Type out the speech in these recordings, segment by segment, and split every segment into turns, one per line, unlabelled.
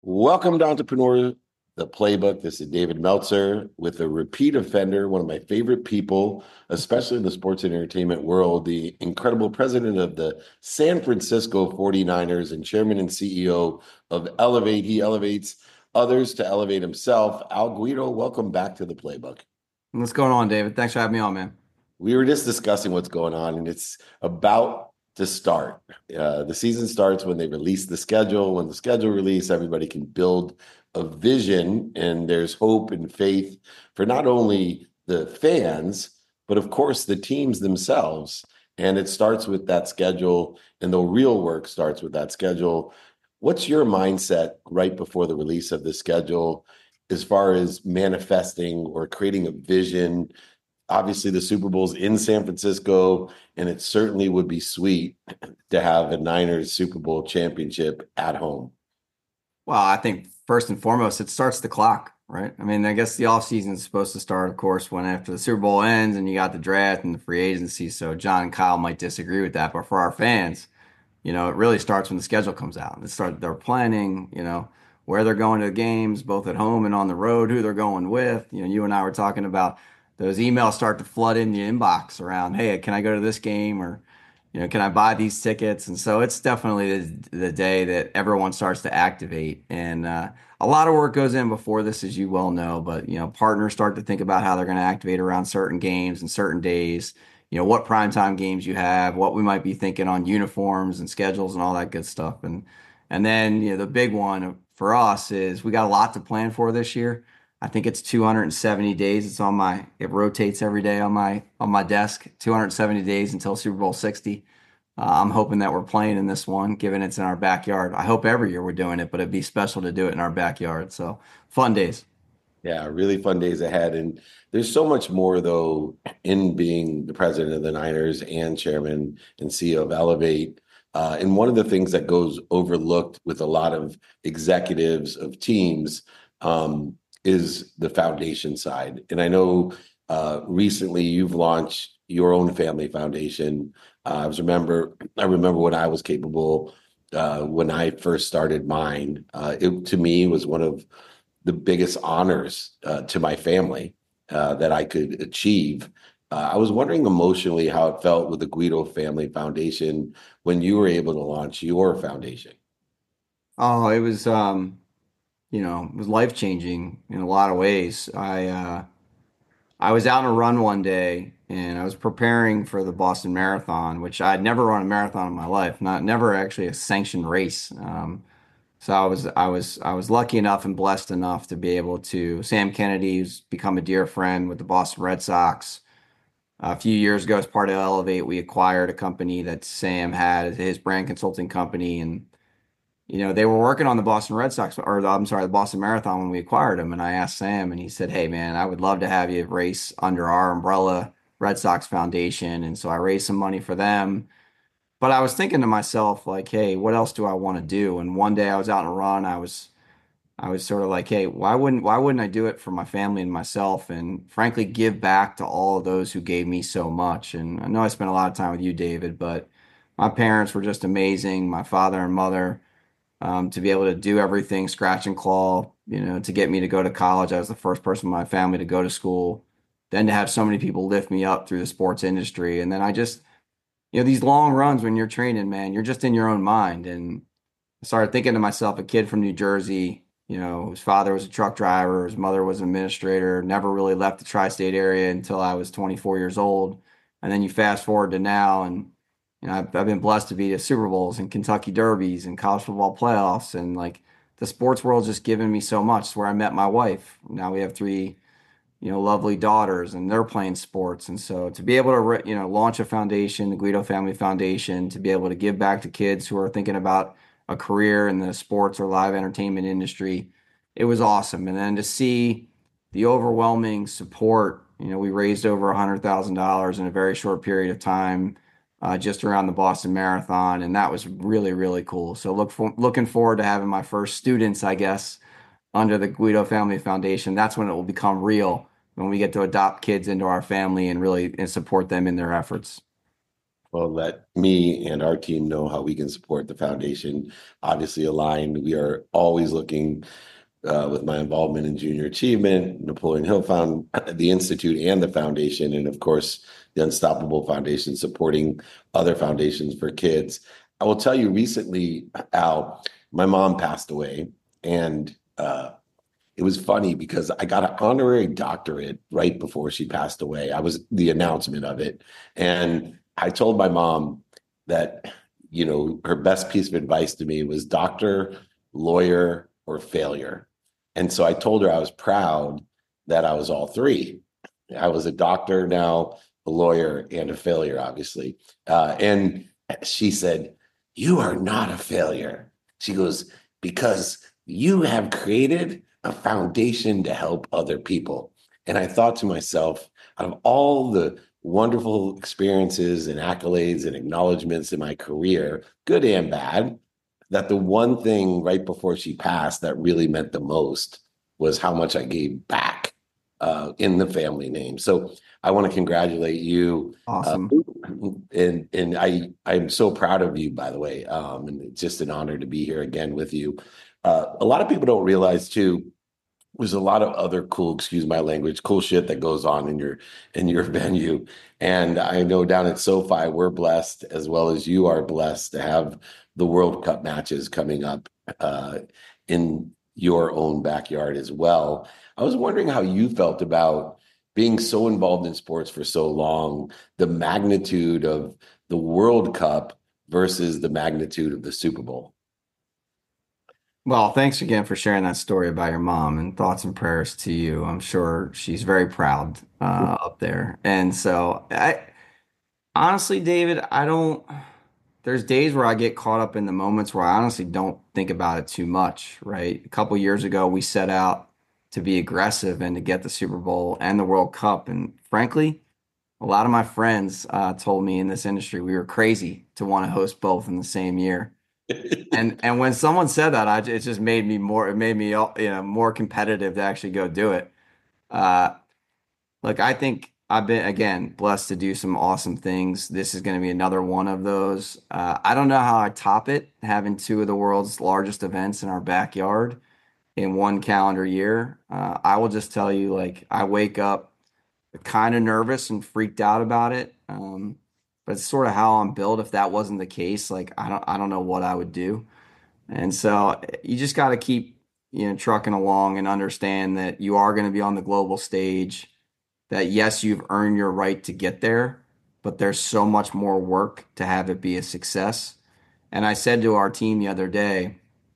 Welcome to Entrepreneur, the Playbook. This is David Meltzer with a repeat offender, one of my favorite people, especially in the sports and entertainment world, the incredible president of the San Francisco 49ers and chairman and CEO of Elevate. He elevates others to elevate himself. Al Guido, welcome back to the Playbook.
What's going on, David? Thanks for having me on, man.
We were just discussing what's going on, and it's about to start. The season starts when they release the schedule. When the schedule release, everybody can build a vision, and there's hope and faith for not only the fans, but of course the teams themselves. And it starts with that schedule, and the real work starts with that schedule. What's your mindset right before the release of the schedule as far as manifesting or creating a vision? Obviously, the Super Bowl's in San Francisco, and it certainly would be sweet to have a Niners Super Bowl championship at home.
Well, I think first and foremost, it starts the clock, right? I mean, I guess the offseason is supposed to start, of course, when after the Super Bowl ends and you got the draft and the free agency. So John and Kyle might disagree with that, but for our fans, it really starts when the schedule comes out. They're planning, where they're going to the games, both at home and on the road, who they're going with. You and I were talking about those emails start to flood in the inbox around, hey, can I go to this game or, can I buy these tickets? And so it's definitely the day that everyone starts to activate. And a lot of work goes in before this, as you well know, but, partners start to think about how they're going to activate around certain games and certain days, what primetime games you have, what we might be thinking on uniforms and schedules and all that good stuff. And then, the big one for us is we got a lot to plan for this year. I think it's 270 days. It rotates every day on my desk, 270 days until Super Bowl 60. I'm hoping that we're playing in this one, given it's in our backyard. I hope every year we're doing it, but it'd be special to do it in our backyard. So fun days.
Yeah, really fun days ahead. And there's so much more, though, in being the president of the Niners and chairman and CEO of Elevate. And one of the things that goes overlooked with a lot of executives of teams is the foundation side. And I know recently you've launched your own family foundation. I remember when I was capable, when I first started mine, it to me was one of the biggest honors to my family that I could achieve. I was wondering emotionally how it felt with the Guido Family Foundation when you were able to launch your foundation.
Oh, it was life changing in a lot of ways. I was out on a run one day and I was preparing for the Boston Marathon, which I'd never run a marathon in my life, never actually a sanctioned race. So I was lucky enough and blessed enough to be able to. Sam Kennedy, who's become a dear friend with the Boston Red Sox. A few years ago, as part of Elevate, we acquired a company that Sam had, his brand consulting company, and they were working on the Boston Red Sox, or I'm sorry, the Boston Marathon when we acquired them. And I asked Sam, and he said, "Hey, man, I would love to have you race under our umbrella, Red Sox Foundation." And so I raised some money for them. But I was thinking to myself, like, "Hey, what else do I want to do?" And one day I was out on a run. I was sort of like, "Hey, why wouldn't I do it for my family and myself, and frankly, give back to all of those who gave me so much?" And I know I spent a lot of time with you, David, but my parents were just amazing. My father and mother to be able to do everything scratch and claw, to get me to go to college. I was the first person in my family to go to school. Then to have so many people lift me up through the sports industry. And then I just, these long runs when you're training, man, you're just in your own mind. And I started thinking to myself, a kid from New Jersey, whose father was a truck driver, his mother was an administrator, never really left the tri-state area until I was 24 years old. And then you fast forward to now, and I've been blessed to be to Super Bowls and Kentucky Derbies and college football playoffs, and like the sports world's just given me so much. It's where I met my wife. Now we have three, lovely daughters, and they're playing sports. And so to be able to, launch a foundation, the Guido Family Foundation, to be able to give back to kids who are thinking about a career in the sports or live entertainment industry, it was awesome. And then to see the overwhelming support, we raised over $100,000 in a very short period of time just around the Boston Marathon, and that was really, really cool. So looking forward to having my first students, I guess, under the Guido Family Foundation. That's when it will become real, when we get to adopt kids into our family and really support them in their efforts.
Well, let me and our team know how we can support the foundation. Obviously, aligned. We are always looking with my involvement in junior achievement, Napoleon Hill Found, the Institute, and the foundation, and of course, the Unstoppable Foundation supporting other foundations for kids. I will tell you recently, Al, my mom passed away, and it was funny because I got an honorary doctorate right before she passed away. I was the announcement of it. And I told my mom that, her best piece of advice to me was doctor, lawyer, or failure. And so I told her I was proud that I was all three. I was a doctor now, a lawyer, and a failure, obviously. And she said, "You are not a failure." She goes, "Because you have created a foundation to help other people." And I thought to myself, out of all the wonderful experiences and accolades and acknowledgments in my career, good and bad, that the one thing right before she passed that really meant the most was how much I gave back in the family name. So I want to congratulate you.
Awesome.
And I'm so proud of you, by the way. And it's just an honor to be here again with you. A lot of people don't realize too, there's a lot of other cool, excuse my language, cool shit that goes on in your venue. And I know down at SoFi, we're blessed as well as you are blessed to have the World Cup matches coming up in your own backyard as well. I was wondering how you felt about being so involved in sports for so long, the magnitude of the World Cup versus the magnitude of the Super Bowl.
Well, thanks again for sharing that story about your mom, and thoughts and prayers to you. I'm sure she's very proud up there. And so I honestly, David, I don't, there's days where I get caught up in the moments where I honestly don't think about it too much, right? A couple years ago, we set out to be aggressive and to get the Super Bowl and the World Cup. And frankly, a lot of my friends told me in this industry we were crazy to want to host both in the same year. And when someone said that, it just made me more, it made me, more competitive to actually go do it. Uh, Look, I think I've been, again, blessed to do some awesome things. This is going to be another one of those. I don't know how I top it, having two of the world's largest events in our backyard in one calendar year. I will just tell you, like, I wake up kind of nervous and freaked out about it. But it's sort of how I'm built. If that wasn't the case, like, I don't know what I would do. And so you just got to keep, trucking along and understand that you are going to be on the global stage, that yes, you've earned your right to get there, but there's so much more work to have it be a success. And I said to our team the other day,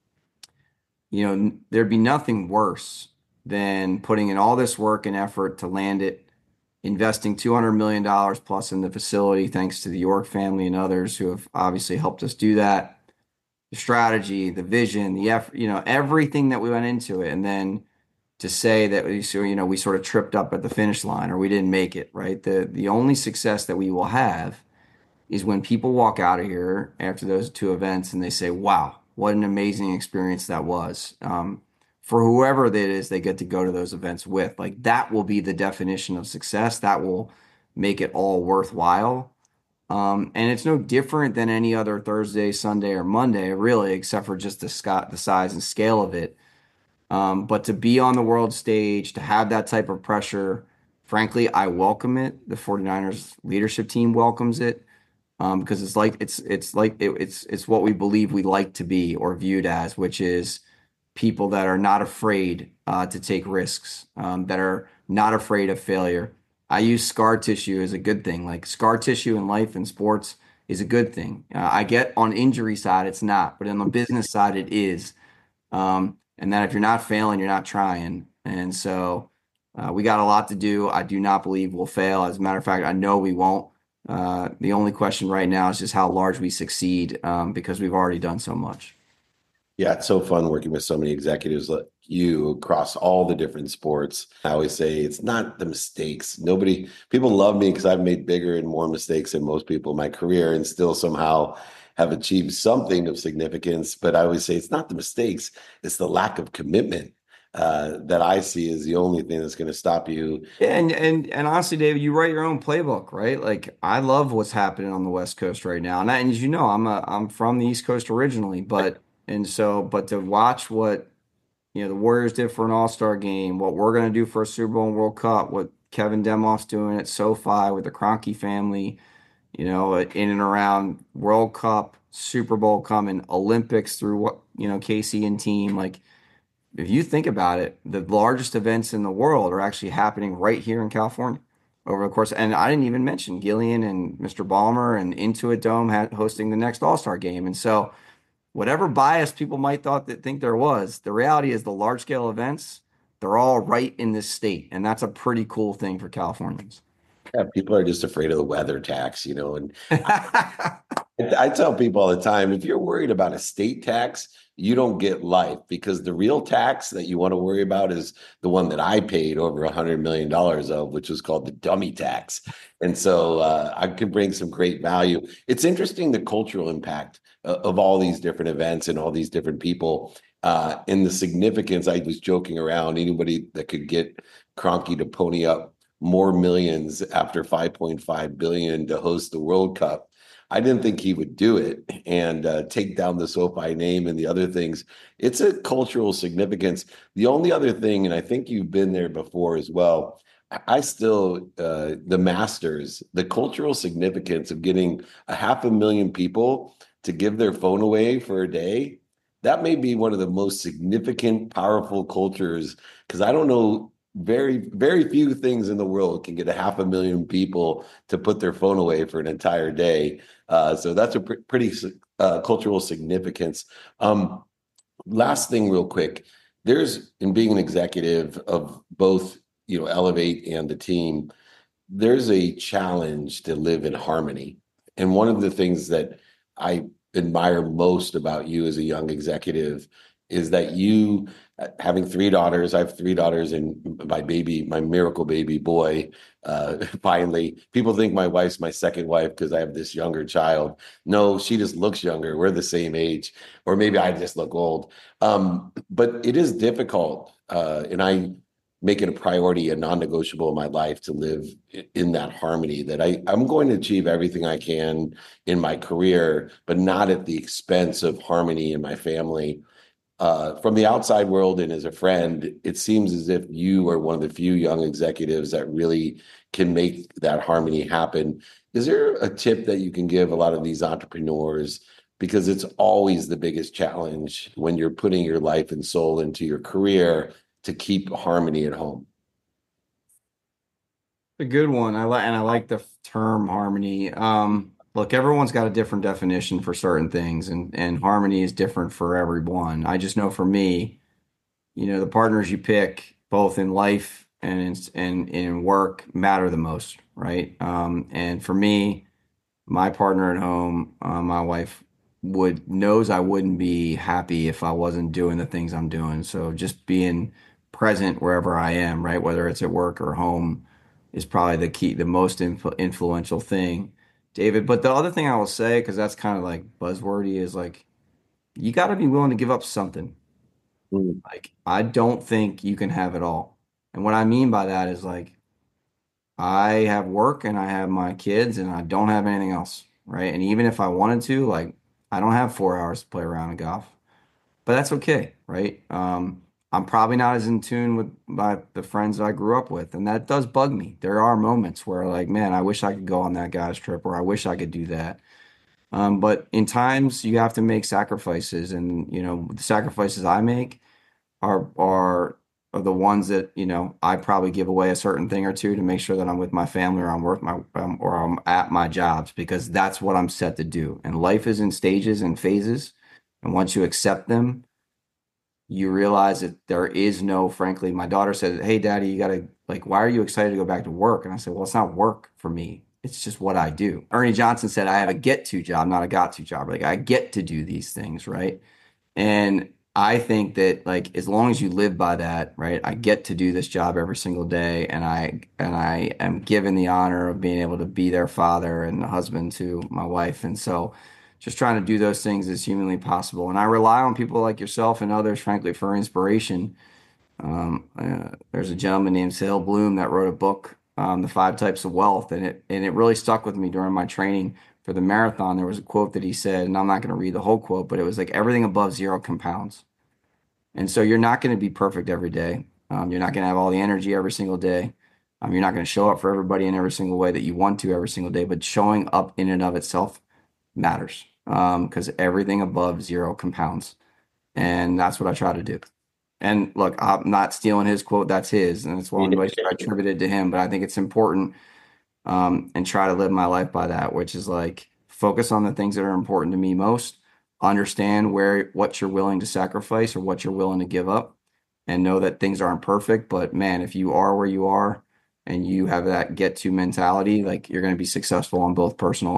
there'd be nothing worse than putting in all this work and effort to land it, investing $200 million plus in the facility, thanks to the York family and others who have obviously helped us do that. The strategy, the vision, the effort, everything that we went into it. And then to say that we sort of tripped up at the finish line or we didn't make it, right? The only success that we will have is when people walk out of here after those two events and they say, "Wow, what an amazing experience that was." For whoever that is, they get to go to those events with, like, that will be the definition of success. That will make it all worthwhile. And it's no different than any other Thursday, Sunday, or Monday, really, except for just the size and scale of it. But to be on the world stage, to have that type of pressure, frankly, I welcome it. The 49ers leadership team welcomes it, because it's what we believe we like to be or viewed as, which is people that are not afraid to take risks, that are not afraid of failure. I use scar tissue as a good thing. Like, scar tissue in life and sports is a good thing. I get on injury side, it's not, but on the business side, it is. And that if you're not failing, you're not trying. And so we got a lot to do. I do not believe we'll fail. As a matter of fact, I know we won't. The only question right now is just how large we succeed, because we've already done so much.
Yeah, it's so fun working with so many executives like you across all the different sports. I always say it's not the mistakes. People love me because I've made bigger and more mistakes than most people in my career and still somehow have achieved something of significance. But I always say it's not the mistakes, it's the lack of commitment. that I see is the only thing that's going to stop you.
Yeah, and honestly, David, you write your own playbook, right? Like I love what's happening on the West Coast right now. And as you know, I'm from the East Coast originally, but to watch what the Warriors did for an All-Star game, what we're gonna do for a Super Bowl and World Cup, what Kevin Demoff's doing at SoFi with the Kroenke family, in and around World Cup, Super Bowl coming, Olympics through what, Casey and team, like if you think about it, the largest events in the world are actually happening right here in California over the course. And I didn't even mention Gillian and Mr. Ballmer and Intuit Dome hosting the next All-Star game. And so, whatever bias people might think there was, the reality is the large scale events, they're all right in this state, and that's a pretty cool thing for Californians.
Yeah, people are just afraid of the weather tax, and I tell people all the time, if you're worried about a state tax, you don't get life because the real tax that you want to worry about is the one that I paid over $100 million of, which was called the dummy tax. And so I could bring some great value. It's interesting the cultural impact of all these different events and all these different people and the significance. I was joking around, anybody that could get Kroenke to pony up more millions after 5.5 billion to host the World Cup. I didn't think he would do it and take down the SoFi name and the other things. It's a cultural significance. The only other thing, and I think you've been there before as well, I still, the Masters, the cultural significance of getting 500,000 people to give their phone away for a day, that may be one of the most significant, powerful cultures because I don't know very, very few things in the world can get 500,000 people to put their phone away for an entire day. So that's a pretty cultural significance. Last thing, real quick, there's in being an executive of both, Elevate and the team, there's a challenge to live in harmony. And one of the things that I admire most about you as a young executive is that you, having three daughters, I have three daughters and my miracle baby boy, finally, people think my wife's my second wife because I have this younger child. No, she just looks younger. We're the same age, or maybe I just look old. But it is difficult. And I make it a priority, a non-negotiable in my life to live in that harmony that I'm going to achieve everything I can in my career, but not at the expense of harmony in my family. From the outside world and as a friend, it seems as if you are one of the few young executives that really can make that harmony happen. Is there a tip that you can give a lot of these entrepreneurs? Because it's always the biggest challenge when you're putting your life and soul into your career to keep harmony at home.
A good one. I like the term harmony. Look, everyone's got a different definition for certain things, and harmony is different for everyone. I just know for me, the partners you pick, both in life and in work, matter the most, right? And for me, my partner at home, my wife would knows I wouldn't be happy if I wasn't doing the things I'm doing. So just being present wherever I am, right? Whether it's at work or home, is probably the key, the most influential thing, David. But the other thing I will say, because that's kind of like buzzwordy, is like you got to be willing to give up something.
Mm.
Like I don't think you can have it all. And what I mean by that is like I have work and I have my kids and I don't have anything else, right? And even if I wanted to, like, I don't have 4 hours to play around in golf, but that's okay, right? I'm probably not as in tune with the friends that I grew up with, and that does bug me. There are moments where, like, man, I wish I could go on that guy's trip, or I wish I could do that. But in times you have to make sacrifices, and the sacrifices I make are the ones that I probably give away a certain thing or two to make sure that I'm with my family or I'm worth my or I'm at my jobs because that's what I'm set to do. And life is in stages and phases, and once you accept them, you realize that there is no, frankly, my daughter said, "Hey, Daddy, you gotta like, why are you excited to go back to work?" And I said, "Well, it's not work for me. It's just what I do." Ernie Johnson said, "I have a get to job, not a got to job. Like I get to do these things, right?" And I think that like as long as you live by that, right? I get to do this job every single day and I am given the honor of being able to be their father and the husband to my wife. And so just trying to do those things as humanly possible. And I rely on people like yourself and others, frankly, for inspiration. There's a gentleman named Sale Bloom that wrote a book, The Five Types of Wealth, and it really stuck with me during my training for the marathon. There was a quote that he said, and I'm not going to read the whole quote, but it was like everything above zero compounds. And so you're not going to be perfect every day. You're not going to have all the energy every single day. You're not going to show up for everybody in every single way that you want to every single day, but showing up in and of itself matters, because everything above zero compounds. And that's what I try to do. And look, I'm not stealing his quote. That's his, and it's one which I attributed to him. But I think it's important, and try to live my life by that, which is like focus on the things that are important to me most, understand what you're willing to sacrifice or what you're willing to give up, and know that things aren't perfect. But man, if you are where you are and you have that get to mentality, like you're going to be successful on both personal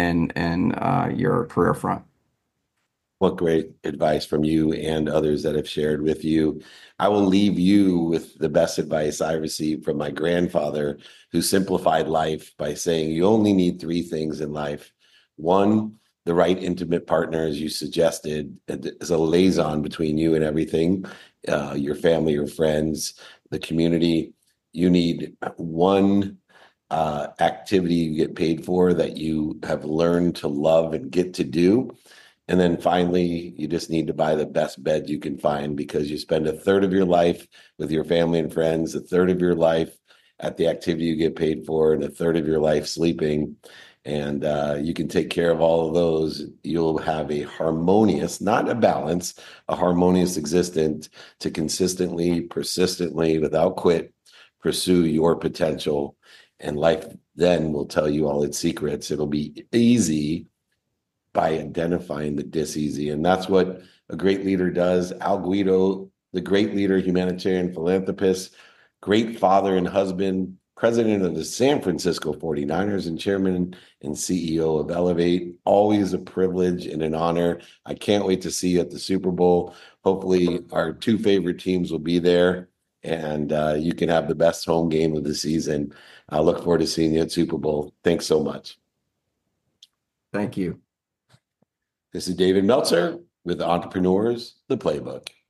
and your career front.
What great advice from you and others that have shared with you. I will leave you with the best advice I received from my grandfather, who simplified life by saying you only need three things in life. One, the right intimate partner, as you suggested, is a liaison between you and everything, your family, your friends, the community. You need one activity you get paid for that you have learned to love and get to do. And then finally, you just need to buy the best bed you can find, because you spend a third of your life with your family and friends, a third of your life at the activity you get paid for, and a third of your life sleeping. And you can take care of all of those. You'll have a harmonious, not a balance, a harmonious existence to consistently, persistently, without quit, pursue your potential. And life then will tell you all its secrets. It'll be easy by identifying the dis-easy. And that's what a great leader does. Al Guido, the great leader, humanitarian philanthropist, great father and husband, president of the San Francisco 49ers and chairman and CEO of Elevate. Always a privilege and an honor. I can't wait to see you at the Super Bowl. Hopefully our two favorite teams will be there, and you can have the best home game of the season. I look forward to seeing you at Super Bowl. Thanks so much.
Thank you.
This is David Meltzer with Entrepreneurs, the Playbook.